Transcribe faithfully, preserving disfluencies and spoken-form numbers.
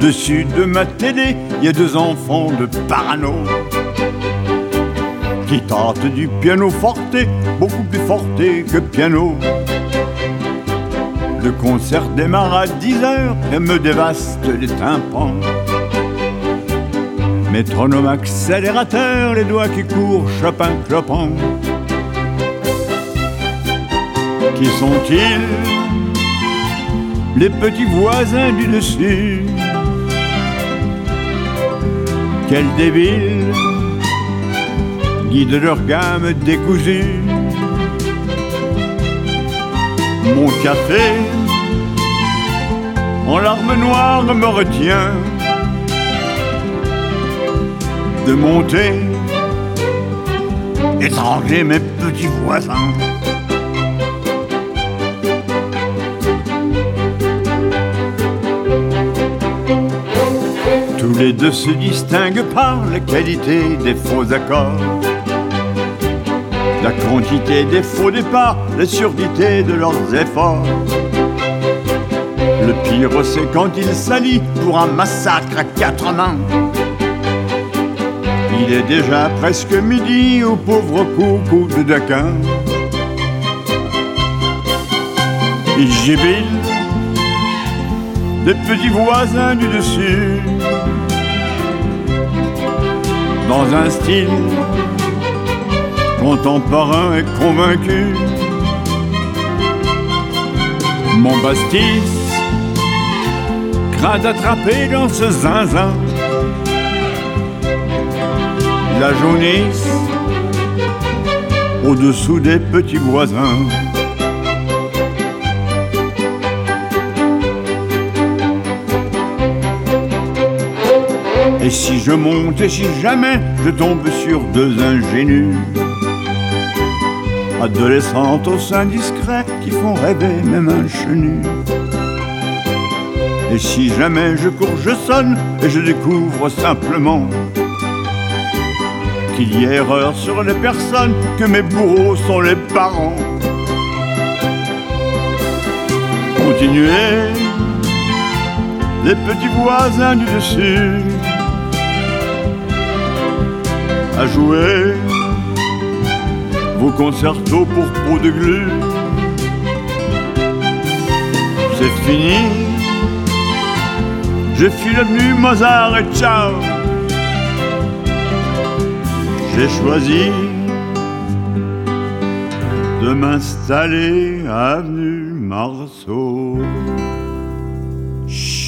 Dessus de ma télé, il y a deux enfants de parano qui tentent du piano forte, beaucoup plus forte que piano. Le concert démarre à dix heures et me dévaste les tympans. Métronome accélérateur, les doigts qui courent, Chopin clopant. Qui sont-ils, les petits voisins du dessus? Quels débiles guident leur gamme décousue. Mon café en larmes noires me retient de monter, étrangler mes petits voisins. Tous les deux se distinguent par la qualité des faux accords, la quantité des faux départs, la surdité de leurs efforts. Le pire c'est quand ils s'allient pour un massacre à quatre mains. Il est déjà presque midi au pauvre coucou de Daquin. Ils gibilent des petits voisins du dessus dans un style contemporain et convaincu. Mon bastis craint d'attraper dans ce zinzin la jaunisse au-dessous des petits voisins. Et si je monte et si jamais je tombe sur deux ingénus, adolescentes au sein discret qui font rêver même un chenu. Et si jamais je cours, je sonne et je découvre simplement qu'il y a erreur sur les personnes, que mes bourreaux sont les parents. Continuez, les petits voisins du dessus, à jouer vos concertos pour peau de glu. C'est fini, j'ai fui l'avenue Mozart et ciao. J'ai choisi de m'installer avenue Marceau.